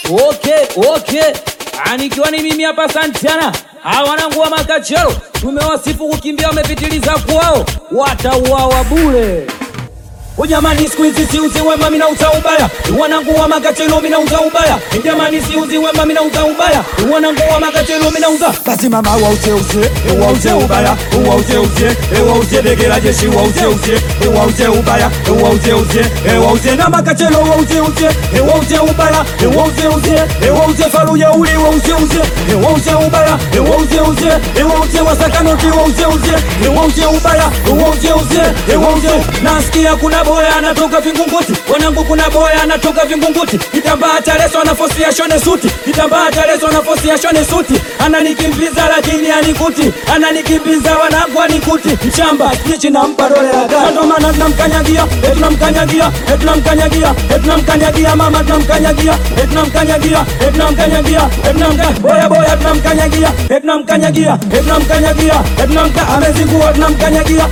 Okay. Anikiwa ni mimi hapa Santana. Hawa wanangu wa Makachero tumewasifu kukimbia wamepitiliza kwao. Watauawa bure. Jamani siku hizi siuzi wema mimi nauza ubaya. Wanangu wa Makachero mimi nauza ubaya. Jamani siuzi wema mimi nauza ubaya. Wanangu wa Makachero mimi nauza. Basi mama wauze ubaya. Wauze degela jeshi wauze ubaya. Wauze na Makachero wauze ubaya. Wauze faru ya uli wauze ubaya. Wauze wasakanoti wauze ubaya. Wauze nasikia kuna boya anatoka Vingunguti. Wanangu kuna boya anatoka Vingunguti. Kitambaa cha leso anafosia shone suti. Ananikimbiza lakini anikuti. Ananikimbiza wanangu anikuti. Mchamba nichi na mpa dole la gari. Ndo maana tunamkanyagia. Tunamkanyagia mama tunamkanyagia. Boya tunamkanyagia. Amezingua tunamkanyagia.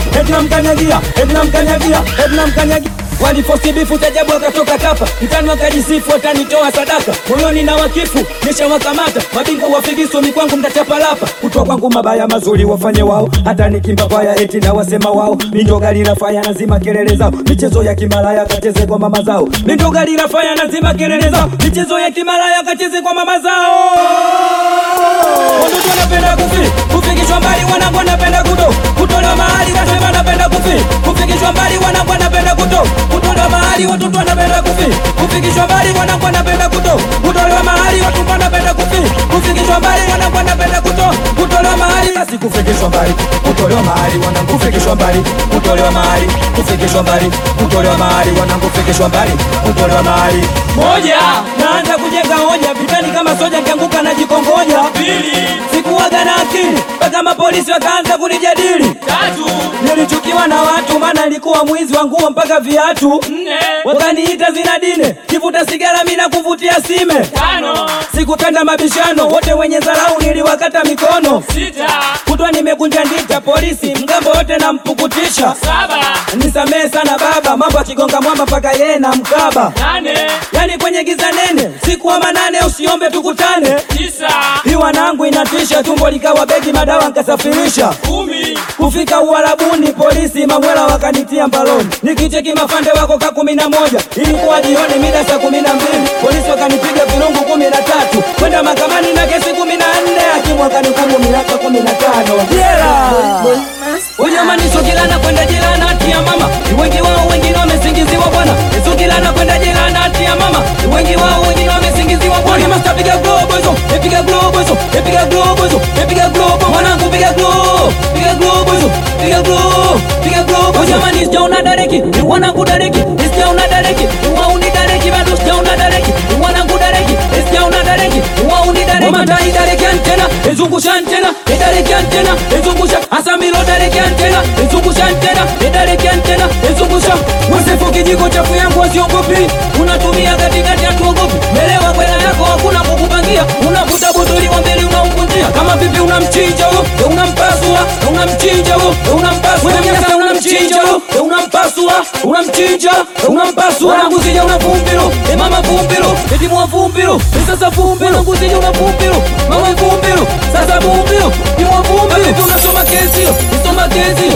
Walifosi bifu tajabu wakatoka kapa. Mtani wakajisifu watanitoa sadaka. Moyoni na wakifu nisha wakamata. Mabingu wafigisu mikwangu mtachapa lapa. Kutoa kwangu mabaya mazuri wafanye wao. Hata nikimba kwaya eti na wasema wao. Mindogali nafanya nazima kelele zao. Michezo ya kimalaya kacheze kwa mama zao. Mindogali nafanya nazima kelele zao. Michezo ya kimalaya kacheze kwa mama zao. Watoto wanapenda kufikishwa mbali wanangu wanapenda kutolewa mahali wasema wanapenda kufikishwa mbali wanangu wanapenda kutolewa mahali watoto wanapenda kufikishwa mbali wanangu wanapenda kutolewa mahali watoto wanapenda kufikishwa mbali wanangu wanapenda kutolewa mahali basi kufikishwa mbali kutolewa mahali wanangu kufikishwa mbali kutolewa mahali wanangu kufikishwa mbali kutolewa mahali. Moja, naanza kujenga hoja vitani kama soja kianguka na jikongoja. Pili, sikuwaga na akili mpaka mapolisi wakaanza kunijadili. Tatu, nilichukiwa na watu maana nilikuwa mwizi wa nguo mpaka viatu. Nne, wakaniita zinadine kivuta sigara mimi na kuvutia sime. Tano, sikupenda mabishano wote wenye dharau niliwakata mikono. Sita, kutwa nimekunja ndita polisi mgambo wote na mpukutisha. Saba, nisamee sana baba mambo akigonga mwamba mpaka yeye na mkaba. Nane, yani kwenye giza nene siku wa manane usiombe tukutane. Tisa, hii wanangu inatisha tumbo likawa begi madawa nkasafirisha. 10, kufika Uarabuni polisi mamwela wakanitia mbaloni. Nikicheki mafande wako ka 11 ilikuwa jioni mida saa 12. Polisi wakanipiga vilungu 13 kwenda mahakamani na kesi 14 hakimu akanihukumu miaka 15 jela. Jamani sokilana kwenda jela na hatia mama. Wengi wao wengine wamesingiziwa bwana. Sokilana kwenda jela na hatia mama. Wengi wao wengine wamesingiziwa bwana. Masta piga globo hizo. Piga globo hizo. Piga globo. Mwanangu piga globo. Piga globo. Jamani sijaona dareki. Wanangu dareki. Sijaona dareki. Wauni dareki bado sijaona dareki. Wanangu dareki. Sijaona dareki. Wauni dareki. Mama dareki antena. Ezungusha antena. Dareki antena. Ezungusha. Asamilo dareki antena. Ezungusha antena. Dareki antena. Ezungusha. Wasifu kijiko chafu yangu wasiogopi. Unatumia katikati ya tuogopi. Melewa kwela yako hakuna kukupangia. Unavuta botoli wa mbele unaumkunjia. Kama vipi unamchinja huo. Unampasua. Unamchinja huo. Unampasua. Unamchinja huo. Unampasua. Unanguzija unavumbilo. Mama vumbilo. Eti mwa vumbilo. Sasa vumbilo. Unanguzija unavumbilo. Mama vumbilo. Sasa vumbilo. Mwa vumbilo. Unasoma kesi. Isoma kesi.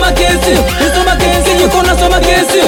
Niko nasoma kesi.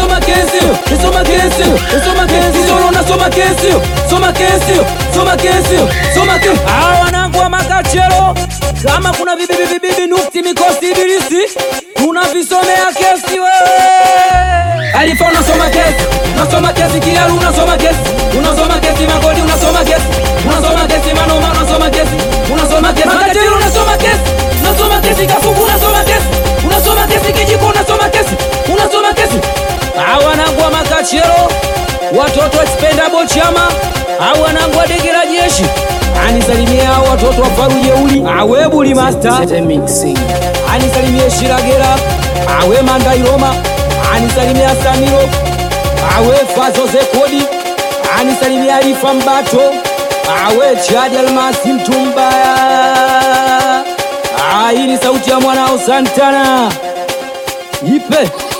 Soma kesi. Hawa wanangu wa Makachero kama kuna bibi nufti mikosi ibilisi unavisomea kesi wewe. Alifa unasoma kesi kialu unasoma kesi magodi unasoma kesi manoma unasoma kesi Makachero unasoma kesi kafuku unasoma kesi kijiko unasoma kesi hawa wanangu wa Makachero watoto expendable chama hawa wanangu wa dege la jeshi anisalimia watoto wa faru jeuli awe buli master anisalimia Shiragera awe Mandai Roma anisalimia Samiro awe Fazo Zekodi anisalimia Alifa Mbato awe Chadi Almasi Mtumbaya. Hii ni sauti ya mwanao Santana ipe